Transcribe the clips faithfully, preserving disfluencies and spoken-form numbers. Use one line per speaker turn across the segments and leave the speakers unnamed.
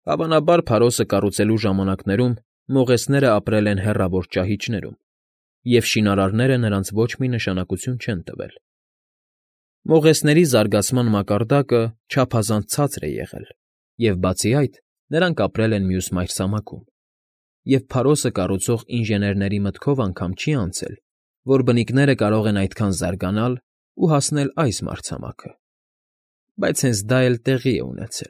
Հավանաբար Փարոսը կառուցելու ժամանակներում մողեսները ապրել են հեռավոր ճահիճներում, և շինարարները նրանց ոչ մի նշանակություն չեն տվել։ Մողեսների զարգացման մակարդակը չափազանց ցածր է եղել, և բացի այդ, նրանք ապրել են մյուս մայրցամաքում, և Փարոսը կառուցող ինժեներների մտքով անգամ չի անցել, որ բնիկները կարող են այդքան զարգանալ ու հասնել այս մայրցամաքը, բայց հենց դա էլ տեղի է ունեցել։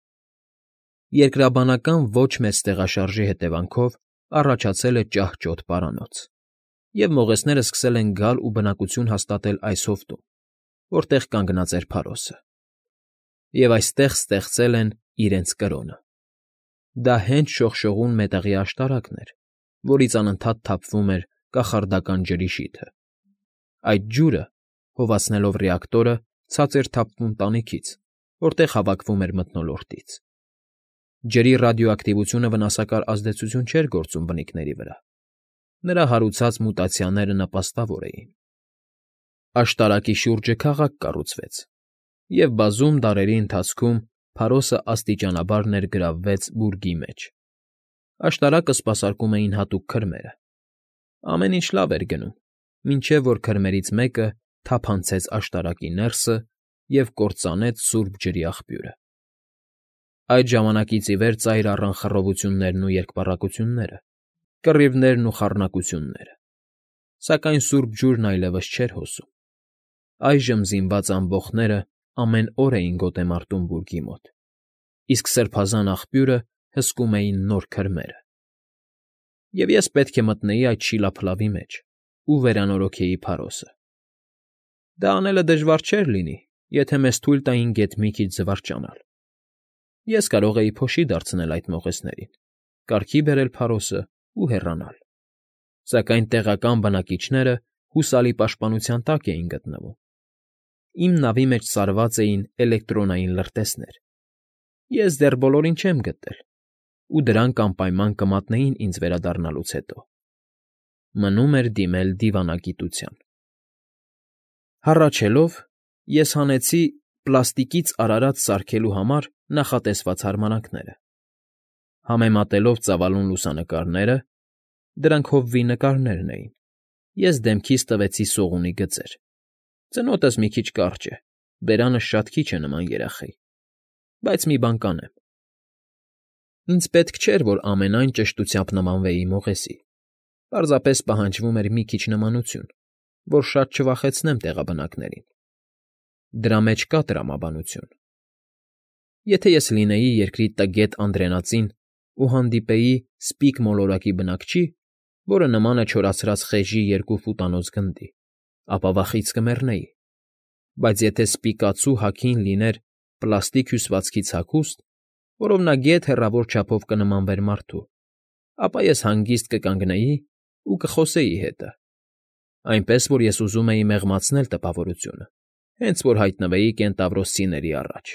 Երկրաբանական ոչ մեծ տեղաշարժի հետևանքով առաջացել է ճահճոտ պարանոց, և մողեսներն սկսել են գալ ու բնակություն հաստատել այս հովտում, որտեղ կանգնած էր Փարոսը, և այստեղ ստեղծել են իրենց կրոնը։ Դա հենց շողշողուն մետաղի աշտարակն էր, որից անընդհատ թափվում էր կախարդական ջրի շիթը։ Այդ ջուրը, հովացնելով ռեակտորը, ցած էր թափվում տանիքից, որտեղ հավաքվում էր մթնոլորտից։ Ջրի ռադիոակտիվությունը վնասակար ազդեցություն չէր գործում բնիկների վրա։ Նրա հարուցած մուտացիաները նպաստավոր էին։ Աշտարակի շուրջը քաղաք կառուցվեց, և բազում դարերի ընթացքում Փարոսը աստիճանաբար ներգրավվեց բուրգի մեջ։ Աշտարակը սպասարկում էին հատուկ քրմերը։ Ամեն ինչ լավ էր գնում, մինչև որ քրմերից մեկը թափանցեց աշտարակի ներսը և կործանեց սուրբ ջրի աղբյուրը։ Այդ ժամանակից ի վեր ծայր առան խռովություններն ու երկպառակտությունները, կռիվներն ու խառնակությունները, սակայն սուրբ ջուրն այլևս չէր հոսում։ Այժմ զինված ամբոխները ամեն օր էին գոտեմարտում բուրգի մոտ, իսկ սրբազան աղբյուրը հսկում էին նոր քրմերը։ Եվ ես պետք է մտնեի այդ շիլափլավի մեջ ու վերանորոգեի Փարոսը։ Դա անելը դժվար չէր լինի, եթե մեզ թույլ տային գեթ մի քիչ զվարճանալ։ Ես կարող էի փոշի դարձնել այդ մողեսներին, կարգի բերել Փարոսը ու հեռանալ։ Սակայն տեղական բնակիչները հուսալի պաշտպանության տակ էին գտնվում։ Իմ նավի մեջ սարված էին էլեկտրոնային լրտեսներ։ Ես դեռ բոլորին չեմ գտել, ու դրանք անպայման կմատնեին ինձ վերադառնալուց հետո։ Մնում էր դիմել դիվանագիտության։ Հառաչելով՝ ես հանեցի պլաստիկից արարած սարքելու համար նախատեսված հարմարանքները։ Համեմատելով ծավալուն լուսանկարները (դրանք հովվի նկարներն էին), ես դեմքիս տվեցի սողունի գծեր։ Ծնոտս մի քիչ կարճ է, բերանս շատ քիչ է նման երախայի, բայց մի բան կանեմ. ինձ պետք չէր, որ ամենայն ճշտությամբ նմանվեի մողեսի, պարզապես պահանջվում էր մի քիչ նմանություն, որ շատ չվախեցնեմ տեղաբնակներին։ Դրա մեջ կա տրամաբանություն։ Եթե ես լինեի երկրի տգետ անդրենածին ու հանդիպեի սպիկ մոլորակի բնակչի, որը նման է չորացած խեժի երկու ֆուտանոց գնդի, ապա վախից կմեռնեի, բայց եթե սպիկացու հագին լիներ պլաստիկ հյուսվածքից հագուստ, որով նա գեթ հեռավոր չափով կնմանվեր մարդու, ապա ես հանգիստ կկանգնեի ու կխոսեի հետը, այնպես որ ես ուզում էի մեղմացնել տպավորությունը, հենց որ հայտնվեի կենտավրոսցիների առաջ։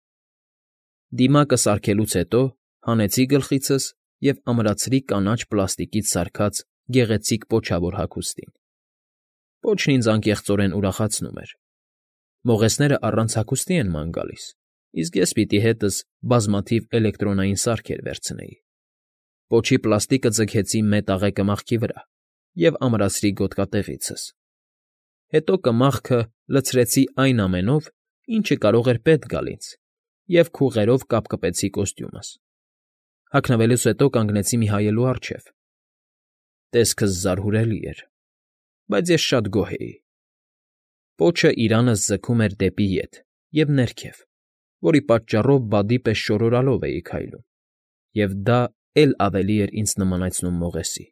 Դիմակը սարքելուց հետո հանեցի գլխիցս և ամրացրի կանաչ պլաստիկից սարքած գեղեցիկ պոչավոր հագուստին։ Պոչն ինձ անկեղծորեն ուրախացնում էր։ Մողեսները առանց հագուստի են ման գալիս, իսկ ես պիտի հետս բազմաթիվ էլեկտրոնային սարքեր վերցնեի։ Պոչի պլաստիկը ձգեցի մետաղե կմախքի վրա և ամրացրի գոտկատեղիցս։ Հետո կմախքը լցրեցի այն ամենով, ինչը կարող էր պետք գալ ինձ, և քուղերով կապկպեցի կոստյումս։ Հագնվելուց հետո կանգնեցի մի հայելու առջև։ Տեսքս զարհուրելի էր, բայց ես շատ գոհ էի։ Պոչը իրանս ձգում էր դեպի ետ և ներքև, որի պատճառով բադի պես շորորալով էի քայլում, և դա էլ ավելի էր ինձ նմանեցնում մողեսի։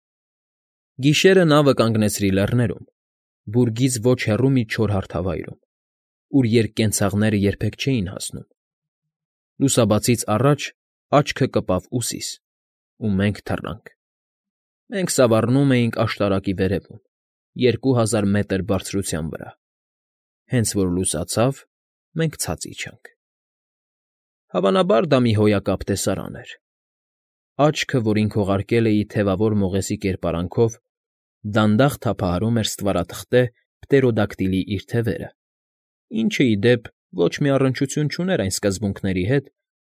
Գիշերը նավը կանգնեցրի լեռներում, բուրգից ոչ հեռու մի չոր հարթավայրում, ուր երկկենցաղները երբեք չէին հասնում։ Լուսաբացից առաջ աչքը կպավ ուսիս, ու մենք թռանք։ Մենք սավառնում էինք աշտարակի վերևում, երկու հազար մետր բարձրության վրա։ Հենց որ լուսացավ, մենք ցած իջանք։ Հավանաբար դա մի հոյակապ տեսարան էր։ Աչքը, որին քողարկել էի թևավոր մողեսի կերպարանքով, դանդաղ թափահարում էր ստվարաթղթե պտերոդակտիլի իր թևերը, ինչը, ի դեպ, ոչ մի առնչություն չուներ այն սկզբունքների հետ,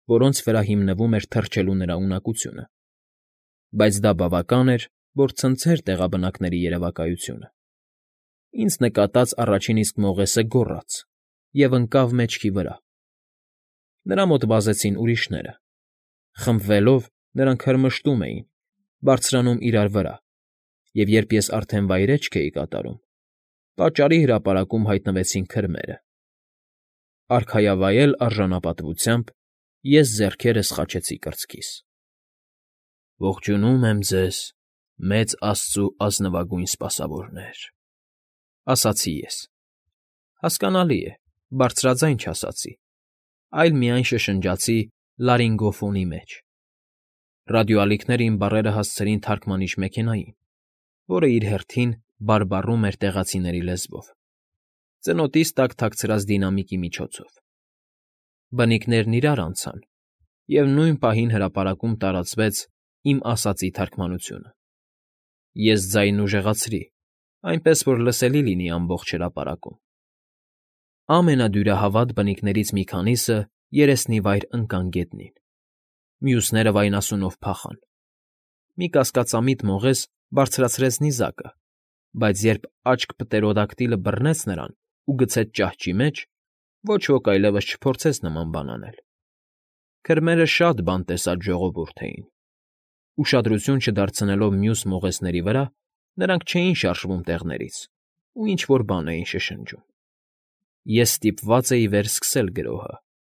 որոնց վրա հիմնվում էր թռչելու նրա ունակությունը, բայց դա բավական էր, որ ցնցեր տեղաբնակների երևակայությունը։ Ինձ նկատած առաջին իսկ մողեսը գոռաց և ընկավ մեջքի վրա։ Նրա մոտ վազեցին ուրիշները։ Խմբվելով, նրանք հրմշտում էին, բարձրանում իրար վրա, և երբ ես արդեն վայրէջք էի կատարում, տաճարի հրապարակում հայտնվեցին քրմերը։ Արքայավայել արժանապատվությամբ ես ձեռքերս խաչեցի կրծքիս։ «Ողջունում եմ ձեզ, մեծ աստծու ազնվագույն սպասավորներ», ասացի ես։ Հասկանալի է, բարձրաձայն չասացի, այլ միայն շշնջացի լարինգոֆոնի մեջ։ Ռադիոալիքները իմ բառերը հասցրին թարգմանիչ մեքենային, որը իր հերթին բարբառում էր տեղացիների լեզվով, ծնոտից տակ թաքցրած դինամիկի միջոցով։ Բնիկներն իրար անցան, և նույն պահին հրապարակում տարածվեց իմ ասածի թարգմանությունը։ Ես ձայնն ուժեղացրի, այնպես որ լսելի լինի ամբողջ հրապարակում։ Ամենադյուրահավատ բնիկներից մի քանիսը երեսնիվայր ընկան գետնին, մյուսները վայնասունով փախան։ Մի կասկածամիտ մողես բարձրացրեց նիզակը, բայց երբ աչք-պտերոդակտիլը բռնեց նրան ու գցեց ճահճի մեջ, ոչ ոք այլևս չփորձեց նման բան անել։ Քրմերը շատ բան տեսած ժողովուրդ էին։ Ուշադրություն չդարձնելով մյուս մողեսների վրա, նրանք չէին շարժվում տեղներից ու ինչ֊որ բան էին շշնջում։ Ես ստիպված էի վերսկսել գրոհը։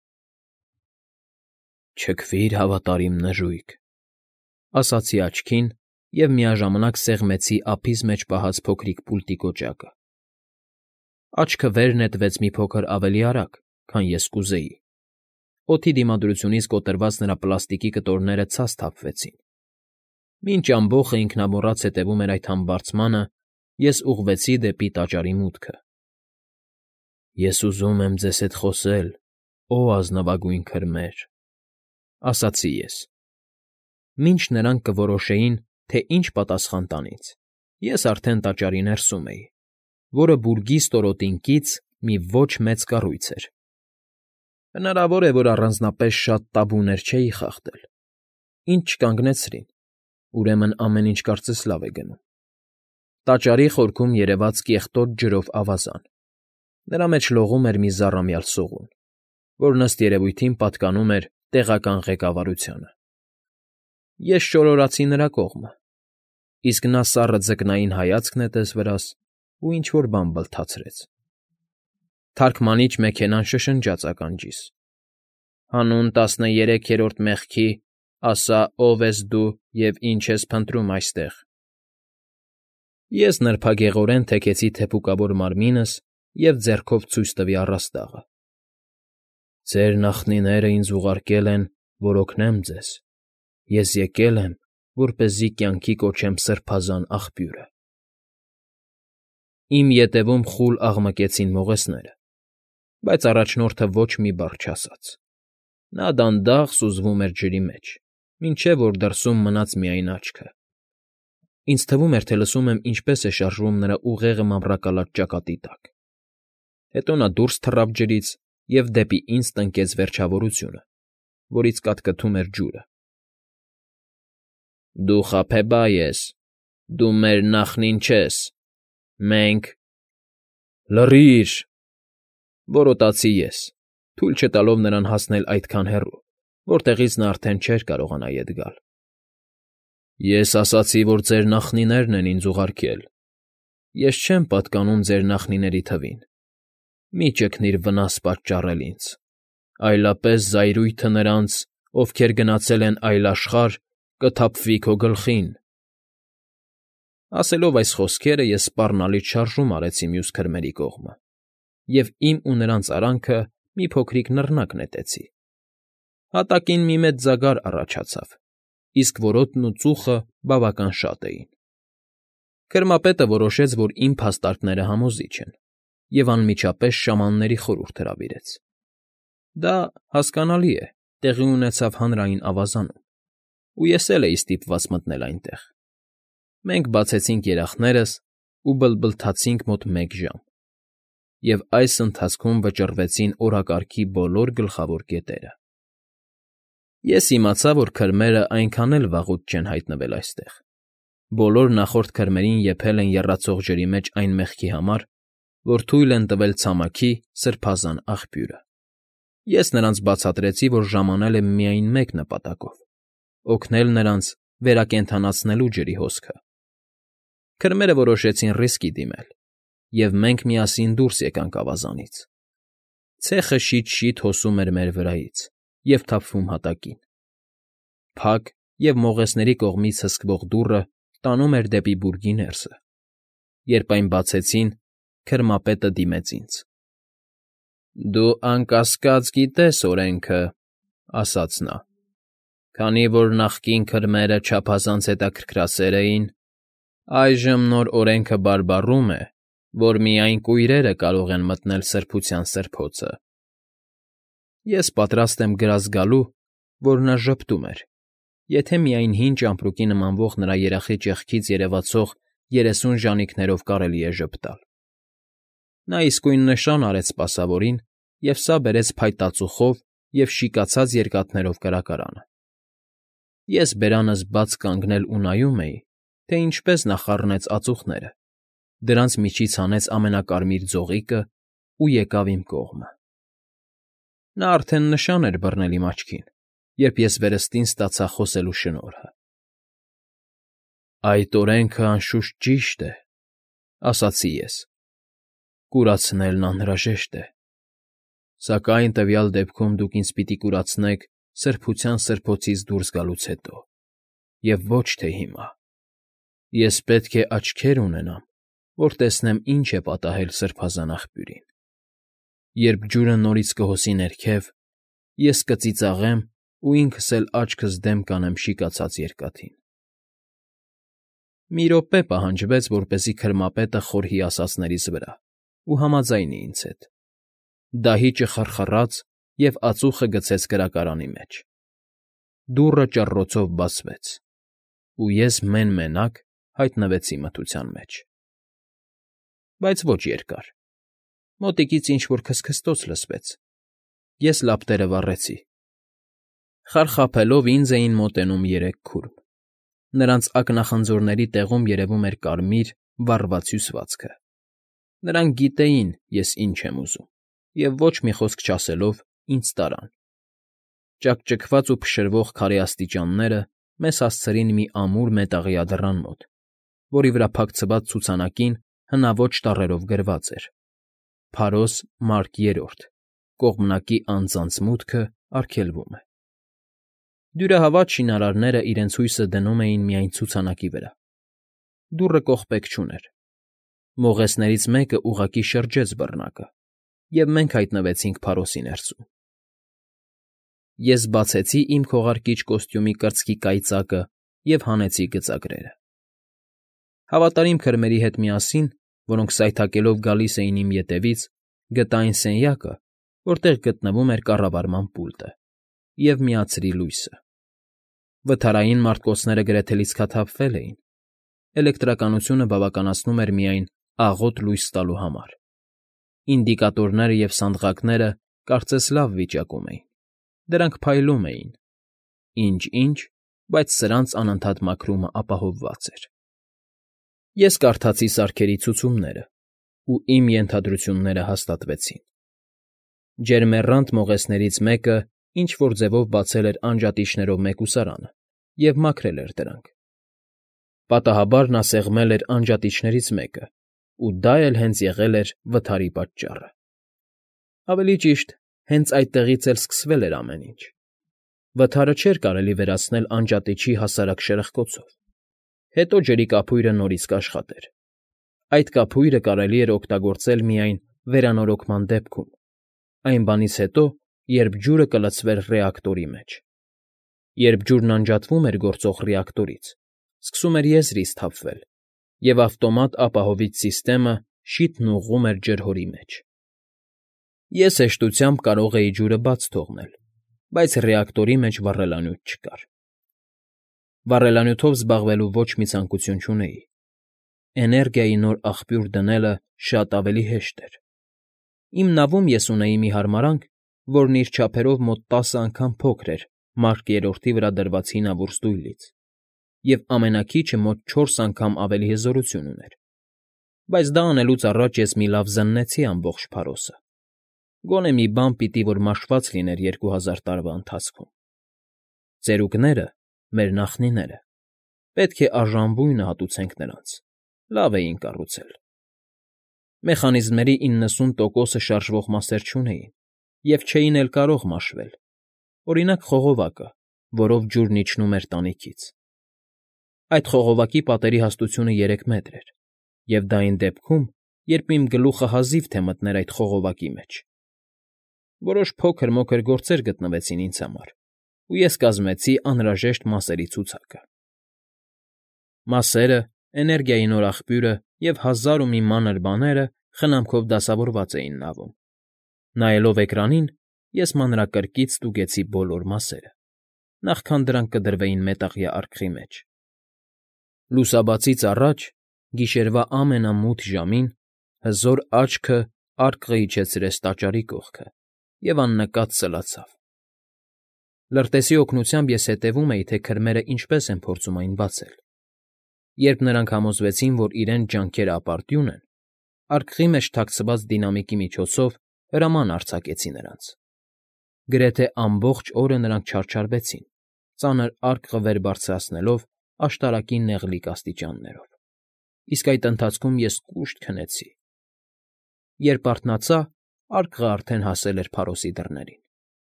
«Չքվիր, հավատարիմ նժույգ», ասացի աչքին և միաժամանակ սեղմեցի ափիս մեջ պահած փոքրիկ պուլտի կոճակը։ Աչքը վեր նետվեց մի փոքր ավելի արագ, քան ես կուզեի։ Օդի դիմադրությունից կոտրված նրա պլաստիկի կտորները ցած թափվեցին։ Մինչ ամբոխը ինքնամոռաց հետևում էր այդ համբարձմանը, ես ուղղվեցի դեպի տաճարի մուտքը։ «Ես ուզում եմ ձեզ հետ խոսել, ո ազնվագույն քրմեր», ասացի ես։ Մինչ նրանք կորոշեին, թե ինչ պատասխան տան ինձ, ես արդեն տաճարի ներսում էի, որը բուրգի ստորոտինկից մի ոչ մեծ կառույց էր։ Հնարավոր է, որ առանձնապես շատ տաբուներ չէի խախտել։ Ինձ չկանգնեցրին, ուրեմն ամեն ինչ կարծես լավ է գնում։ Տաճարի խորքում երևաց կեղտոտ ջրով ավազան։ Նրա մեջ լողում էր մի զառամյալ սողուն, որ ըստ երևույթին պատկանում էր տեղական ղեկավարությանը։ Ես շորորացի նրա կողմը, իսկ նա սառը ձկնային հայացք նետեց վրաս ու ինչ֊որ բան բլթացրեց։ Թարգմանիչ մեքենան շշնջաց ականջիս. «Հանուն տասներեքերորդ մեղքի ասա՝ ով ես դու և ինչ ես փնտրում այստեղ»։ Ես նրբագեղորեն թեքեցի թեփուկավոր մարմինս և ձեռքով ցույց տվի առաստաղը։ «Ձեր նախնիները ինձ ուղարկել են, որ օգնեմ ձեզ։ Ես եկել եմ, որպեսզի կյանքի կոչեմ սրբազան աղբյուրը»։ Իմ ետևում խուլ աղմկեցին մողեսները, բայց առաջնորդը ոչ մի բառ չասաց։ Նա դանդաղ սուզվում էր ջրի մեջ, մինչև որ դրսում մնաց միայն աչքը։ Ինձ թվում էր, թե լսում եմ ինչպես է շարժվում նրա ուղեղը մամռակալած ճակատի տակ։ Հետո նա դուրս թռավ ջրից և դեպի ինձ տնկեց վերջավորությունը, որից կաթկթում էր ջուրը։ «Դու խաբեբա ես, դու մեր նախնին չես, մենք…» «Լռի՜ր», որոտացի ես, թույլ չտալով նրան հասնել այդքան հեռու, որտեղից նա արդեն չէր կարողանա ետ գալ։ «Ես ասացի, որ ձեր նախնիներն են ինձ ուղարկել։ Ես չեմ պատկանում ձեր նախնիների թվին։ Մի ճգնիր վնաս պատճառել ինձ, այլապես զայրույթը նրանց, ովքեր գնացել են այլ աշխարհ, կթափվի քո գլխին»։ Ասելով այս խոսքերը, ես սպառնալից շարժում արեցի մյուս քրմերի կողմը և իմ ու նրանց արանքը մի փոքրիկ նռնակ նետեցի։ Հատակին մի մեծ ձագար առաջացավ, իսկ որոտն ու ծուխը բավական շատ էին։ Քրմապետը որոշեց, որ իմ փաստարկները համոզիչ են, և անմիջապես շամանների խորհուրդ հրավիրեց։ Դա, հասկանալի է, տեղի ունեցավ հանրային ավազանում, ու ես էլ էի ստիպված մտնել այնտեղ։ Մենք բացեցինք երախներս ու բլբլթացինք մոտ մեկ ժամ, և այս ընթացքում վճռվեցին օրակարգի բոլոր գլխավոր կետերը։ Ես իմացա, որ քրմերը այնքան էլ վաղուց չեն հայտնվել այստեղ. բոլոր նախորդ քրմերին եփել են եռացող ջրի մեջ այն մեղքի համար, որ թույլ են տվել ցամաքի սրբազան աղբյուրը։ Ես նրանց բացատրեցի, որ ժամանել եմ միայն մեկ նպատակով՝ օգնել նրանց վերակենդանացնելու ջրի հոսքը։ Քրմերը որոշեցին ռիսկի դիմել, և մենք միասին դուրս եկանք ավազանից։ Ցեխը շիթ֊շիթ հոսում էր մեր վրայից և թափվում հատակին։ Փակ և մողեսների կողմից հսկվող դուռը տանում էր դեպի բուրգի ներսը։ Երբ այն բացեցին, քրմապետը դիմեց ինձ. «Դու, անկասկած, գիտես օրենքը,֊ ասաց նա, քանի որ նախկին քրմերը չափազանց հետաքրքրասեր էին, այժմ նոր օրենքը բարբառում է, որ միայն կույրերը կարող են մտնել սրբության սրբոցը»։ Ես պատրաստ եմ գրազ գալու, որ նա ժպտում էր, եթե միայն հին ճամպրուկի նմանվող նրա երախի ճեղքից երևացող երեսուն ժանիքներով կարելի է ժպտալ։ Նա իսկույն նշան արեց սպասավորին, և սա բերեց փայտածուխով և շիկացած երկաթներով կրակարանը։ Ես բերանս բաց կանգնել ու նայում էի, թե ինչպես նա խառնեց ածուխները, դրանց միջից հանեց ամենակարմիր ձողիկը ու եկավ իմ կողմը։ Նա արդեն նշան էր բռնել իմ աչքին, երբ ես վերստին ստացա խոսելու շնորհը։ «Այդ օրենքը, անշուշտ, ճիշտ է,֊ ասացի ես,֊ կուրացնելն անհրաժեշտ է, սակայն տվյալ դեպքում դուք ինձ պիտի կուրացնեք սրբության սրբոցից դուրս գալուց հետո, և ոչ թե հիմա։ Ես պետք է աչքեր ունենամ, որ տեսնեմ ինչ է պատահել սրբազան աղբյուրին։ Երբ ջուրը նորից կհոսի ներքև, ես կծիծաղեմ ու ինքս էլ աչքս դեմ կանեմ շիկացած երկաթին»։ Մի րոպե պահանջվեց, որպեսզի քրմապետը խորհի ասածներիս վրա ու համաձայնի ինձ հետ։ Դահիճը խռխռաց, և ածուխը գցեց կրակարանի մեջ։ Դուռը ճռռոցով բացվեց, ու ես մեն֊մենակ հայտնվեցի մթության մեջ։ Բայց ոչ երկար։ Մոտիկից ինչ֊որ քստքստոց լսվեց։ Ես լապտերը վառեցի։ Խարխափելով ինձ էին մոտենում երեք քուրմ։ Նրանց ակնախնձորների տեղում երևում էր կարմիր, վառված հյուսվածքը։ Նրանք գիտեին ես ինչ եմ ուզում, և ոչ մի խոսք չասելով ինձ տարան։ Ճաքճքված ու փշրվող քարե աստիճանները մեզ հասցրին մի ամուր մետաղյա դռան մոտ, որի վրա փակցված ցուցանակին հնաոճ տառերով գրված էր. «Փարոս Մարկ Երրորդ, կողմնակի անձանց մուտքը արգելվում է»։ Դյուրահավատ շինարարները իրենց հույսը դնում էին միայն ցուցանակի վրա։ Դուռը կողպեք չուներ։ Մողեսներից մեկը ուղղակի շրջեց բռնակը, և մենք հայտնվեցինք փարոսի ներսում։ Ես բացեցի իմ քողարկիչ կոստյումի կրծքի կայծակը և հանեցի գծագրերը։ Հավատարիմ քրմերի հետ միասին, որոնք սայթաքելով գալիս էին իմ ետևից, գտա այն սենյակը, որտեղ գտնվում էր կառավարման պուլտը, և միացրի լույսը։ Վթարային մարտկոցները գրեթե լիցքաթափվել էին։ Էլեկտրականությունը բավականացնում էր միայն աղոտ լույս տալու համար։ Ինդիկատորները և սանդղակները կարծես լավ վիճակում էին, դրանք փայլում էին։ Ինչ֊ինչ, բայց սրանց անընդհատ մաքրումը ապահովված էր։ Ես կարդացի սարքերի ցուցումները, ու իմ ենթադրությունները հաստատվեցին։ Ջերմեռանդ մողեսներից մեկը ինչ֊որ ձևով բացել էր անջատիչներով մեկուսարանը և մաքրել էր դրանք։ Պատահաբար նա սեղմել էր անջատիչներից մեկը, ու դա էլ հենց եղել էր վթարի պատճառը։ Ավելի ճիշտ, հենց այդտեղից էլ սկսվել էր ամեն ինչ։ Վթարը չէր կարելի վերացնել անջատիչի հասարակ շրխկոցով։ Հետո ջրի կափույրը նորից կաշխատեր։ Այդ կափույրը կարելի էր օգտագործել միայն վերանորոգման դեպքում, այն բանից հետո, երբ ջուրը կլցվեր ռեակտորի մեջ։ Երբ ջուրն անջատվում էր գործող ռեակտորից, սկսում էր եզրից թափվել, և ավտոմատ ապահովիչ սիստեմը շիթն ուղղում էր ջրհորի մեջ։ Ես հեշտությամբ կարող էի ջուրը բաց թողնել, բայց ռեակտորի մեջ վառելանյութ չկար։ Վառելանյութով զբաղվելու ոչ մի ցանկություն չունեի։ Էներգիայի նոր աղբյուր դնելը շատ ավելի հեշտ էր։ Իմ նավում ես ունեի մի հարմարանք, որն իր չափերով մոտ տասը անգամ փոքր էր Մարկ երրորդի վրա դրված հինավուրց դույլից և ամենաքիչը մոտ չորս անգամ ավելի հզորություն ուներ, բայց դա անելուց առաջ ես մի լավ զննեցի ամբողջ փարոսը, գոնե մի բան պիտի որ մաշված լիներ երկու հազար տարվա ընթացքում։ Ծերուկները, մեր նախնիները, պետք է արժանվույնը հատուցենք նրանց, լավ էին կառուցել։ Մեխանիզմների իննսուն տոկոսը շարժվող մասեր չունեին և չէին էլ կարող մաշվել, օրինակ խողովակը, որով ջուրն իջնում էր տանիքից։ Այդ խողովակի պատերի հաստությունը երեք մետր էր, և դա այն դեպքում, երբ իմ գլուխը հազիվ թե մտներ այդ խողովակի մեջ։ Որոշ փոքր֊մոքր գործեր գտնվեցին ինձ համար, ու ես կազմեցի անհրաժեշտ մասերի ցուցակը։ Մասերը, էներգիայի նոր աղբյուրը և հազար ու մի մանր բաները խնամքով դասավորված էին նավում։ Նայելով էկրանին, ես մանրակրկիտ ստուգեցի բոլոր մասերը, նախքան դրանք կդրվեին մետաղյա արկղի մեջ։ Լուսաբացից առաջ, գիշերվա ամենամութ ժամին, հզոր աչքը արկղը իջեցրեց տաճարի կողքը և աննկատ սլացավ։ Լրտեսի օգնությամբ ես հետևում էի, թե քրմերը ինչպես են փորձում այն բացել։ Երբ նրանք համոզվեցին, որ իրենց ջանքերը ապարդյուն են, արկղի մեջ թաքցված դինամիկի միջոցով հրաման արձակեցի նրանց։ Գրեթե ամբողջ օրը նրանք չարչարվեցին, ծանր արկղը վեր բարձրացնելով աշտարակի նեղլիկ աստիճաններով, իսկ այդ ընթացքում ես կուշտ քնեցի։ Երբ արթնացա, արկղը արդեն հասել էր փարոսի դռներին։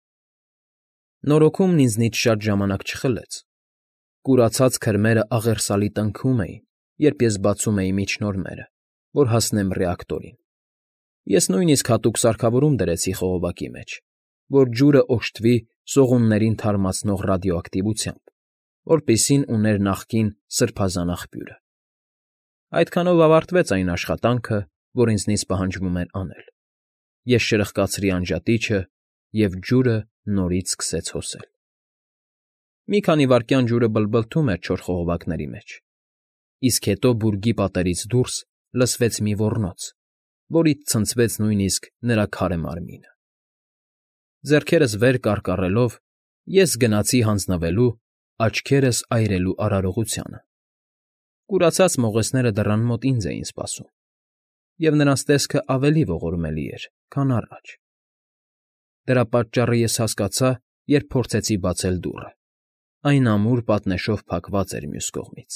Նորոգումն ինձնից շատ ժամանակ չխլեց։ Կուրացած քրմերը աղերսալի տնքում էին, երբ ես բացում էի միջնորմերը, որ հասնեմ ռեակտորին։ Ես նույնիսկ հատուկ սարքավորում դրեցի խողովակի մեջ, որ ջուրը օժտվի սողուններին թարմացնող ռադիոակտիվությամբ, որպիսին ուներ նախկին սրբազան աղբյուրը։ Այդքանով ավարտվեց այն աշխատանքը, որ ինձնից պահանջվում էր անել։ Ես շրխկացրի անջատիչը, և ջուրը նորից սկսեց հոսել։ Մի քանի վայրկյան ջուրը բլբլթում էր չոր խողովակների մեջ, իսկ հետո բուրգի պատերից դուրս լսվեց մի ոռնոց, որից ցնցվեց նույնիսկ նրա քարե մարմինը։ Ձեռքերս վեր կարկառելով՝ ես գնացի հանձնվելու, աչքերս այրելու արարողությանը։ Կուրացած մողեսները դռան մոտ ինձ էին սպասում, և նրանց տեսքը ավելի ողորմելի էր, քան առաջ։ Դրա պատճառը ես հասկացա, երբ փորձեցի բացել դուռը։ Այն ամուր պատնեշով փակված էր մյուս կողմից։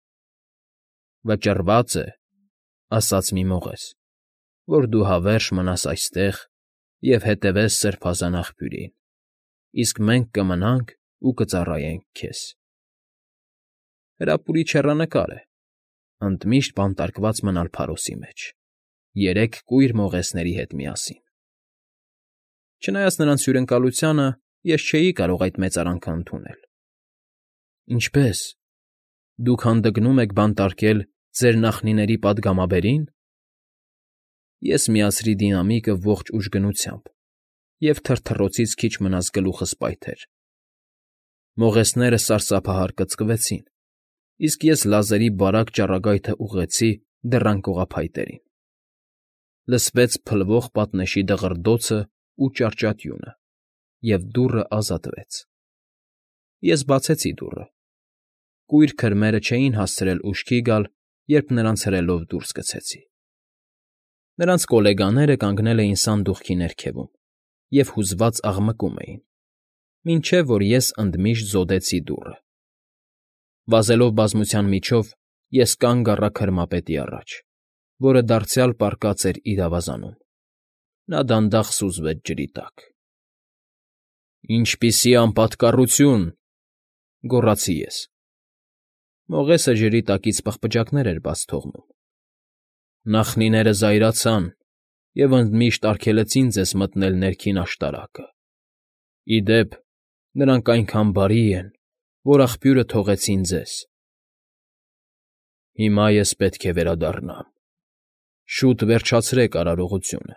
«Վճռված է,֊ ասաց մի մողես,֊ որ դու հավերժ մնաս այստեղ և հետևես սրբազան աղբյուրին, իսկ մենք կմնանք ու կծառայենք քեզ»։ Հրապուրիչ հեռանկար է, ընդմիշտ բանտարկված մնալ փարոսի մեջ, երեք կույր մողեսների հետ միասին։ Չնայած նրանց հյուրընկալությանը, ես չէի կարող այդ մեծարանքը ընդունել։ Ինչպե՞ս, դուք հանդգնում եք բանտարկել ձեր նախնիների պատգամաբերին։ Ես միացրի դինամիկը ողջ ուժգնությամբ, և թրթռոցից քիչ մնաց գլուխս պայթեր։ Մողեսները սարսափահար կծկվեցին, իսկ ես լազերի բարակ ճառագայթը ուղղեցի դռան կողափայտերին։ Լսվեց փլվող պատնեշի դղրդոցն ու ճարճատյունը, և դուռը ազատվեց։ Ես բացեցի դուռը։ Կույր քրմերը չէին հասցրել ուշքի գալ, երբ նրանց հրելով դուրս գցեցի։ Նրանց գոլեգաները կանգնել էին սանդուղքի ներքևում և հուզված աղմկում էին, մինչև որ ես ընդմիշտ զոդեցի դուռը։ Վազելով բազմության միջով, ես կանգ առա քրմապետի առաջ, որը դարձյալ պառկած էր իր ավազանում։ Նա դանդաղ սուզվեց ջրի տակ։ «Ինչպիսի անպատկառություն,֊ գոռացի ես։ Մողեսը ջրի տակից պղպջակներ էր բաց թողնում։ Նախնիները զայրացան և ընդմիշտ արգելեցին ձեզ մտնել ներքին աշտարակը։ Ի դեպ, նրանք այնքան բարի են, որ աղբյուրը թողեցին ձեզ։ Հիմա ես պետք է վերադառնամ։ Շուտ վերջացրեք արարողությունը»։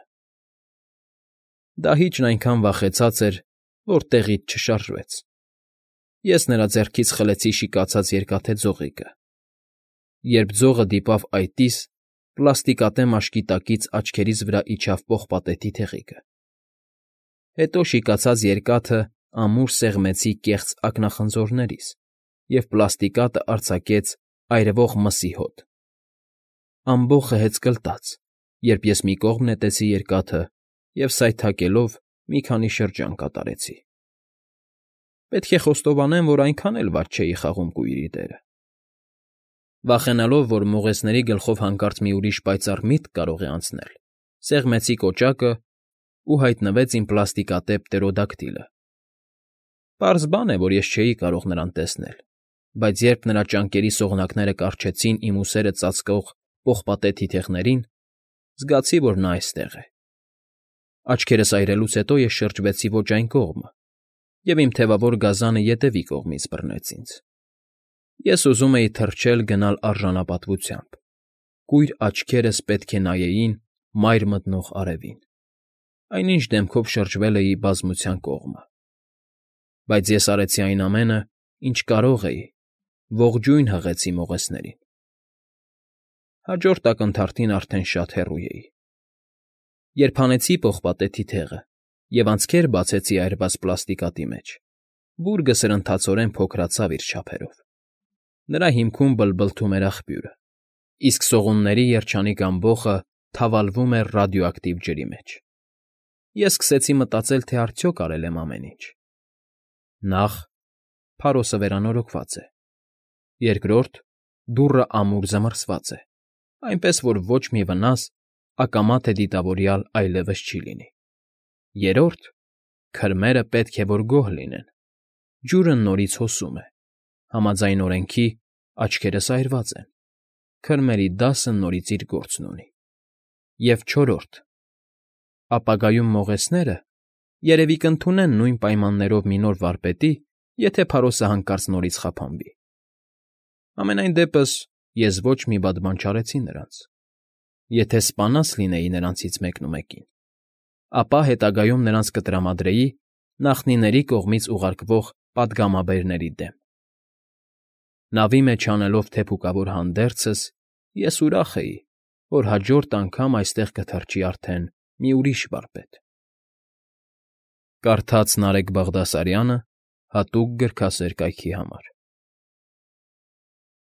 Դահիճն այնքան վախեցած էր, որ տեղից չշարժվեց։ Ես նրա ձեռքից խլեցի շիկացած երկաթե ձողիկը։ Երբ ձողը դիպավ այտիս, պլաստիկատե մաշկի տակից աչքերիս վրա իջավ պողպատետի թեղիկը։ Հետո շիկացած երկաթը ամուր սեղմեցի կեղծ ակնախնձորներիս և պլաստիկատը արձակեց այրվող մսի հոտ։ Ամբոխը հեծկլտաց, երբ ես մի կողմ նետեցի երկաթը և սայթաքելով մի քանի շրջան կատարեցի։ Պետք է խոստովանեմ, որ այնքան էլ վատ չէի խաղում կույրի դերը։ Վախենալով, որ մողեսների գլխով հանկարծ մի ուրիշ պայծառ միտք կարող է անցնել, սեղմեցի կոճակը ու հայտնվեց իմ պլաստիկատեպ պտերոդակտիլը։ Պարզ բան է, որ ես չէի կարող նրան տեսնել, բայց երբ նրա ճանկերի սողնակները կառչեցին իմ ուսերը ծածկող պողպատե թիթեղներին, զգացի, որ նա այստեղ է։ Աչքերս այրելուց հետո ես շրջվեցի ոչ այն կողմը, և իմ թևավոր գազանը ետևի կողմից բռնեց ինձ։ Ես ուզում էի թռչել գնալ արժանապատվությամբ, կույր աչքերս պետք է նայեին մայր մտնող արևին, այնինչ դեմքով շրջվել էի բազմության կողմը։ Բայց ես արեցի այն ամենը, ինչ կարող էի, ողջույն հղեցի մողեսներին։ Հաջորդ ակնթարթին արդեն շատ հեռու էի։ Երբ հանեցի պողպատե թիթեղը և անցքեր բացեցի այրված պլաստիկատի մեջ, բուրգը սրընթացորեն փոքրացավ իր չափերով։ Նրա հիմքում բլբլթում էր աղբյուրը, իսկ սողունների երջանիկ ամբոխը թավալվում էր ռադիոակտիվ ջրի մեջ։ Ես սկսեցի մտածել, թե արդյոք արել եմ ամեն ինչ։ Նախ՝ փարոսը վերանորոգված է։ Երկրորդ՝ դուռը ամուր զմռսված է, այնպես որ ոչ մի վնաս ակամա թե դիտավորյալ այլևս չի լինի։ Երրորդ՝ քրմերը պետք է որ գոհ լինեն։ Ջուրը նորից հոսում է։ Համաձայն օրենքի աչքերս այրված են։ Քրմերի դասը նորից իր գործն ունի։ Եվ չորրորդ. ապագայում մողեսները երևի կընդունեն նույն պայմաններով մի նոր վարպետի, եթե փարոսը հանկարծ նորից խափանվի։ Համենայն դեպս ես ոչ մի վատ բան չարեցի նրանց։ Եթե սպանած լինեի նրանցից մեկնումեկին, ապա հետագայում նրանց կտրամադրեի նախնիների կողմից ուղարկվող պատգամաբերների դեմ։ Նավի մեջ անելով թեփուկավոր հանդերձս, ես ուրախ էի, որ հաջորդ անգամ այստեղ կթռչի արդեն մի ուրիշ վարպետ։ Կարդաց Նարեկ Բաղդասարյանը հատուկ գրքասեր կայքի համար։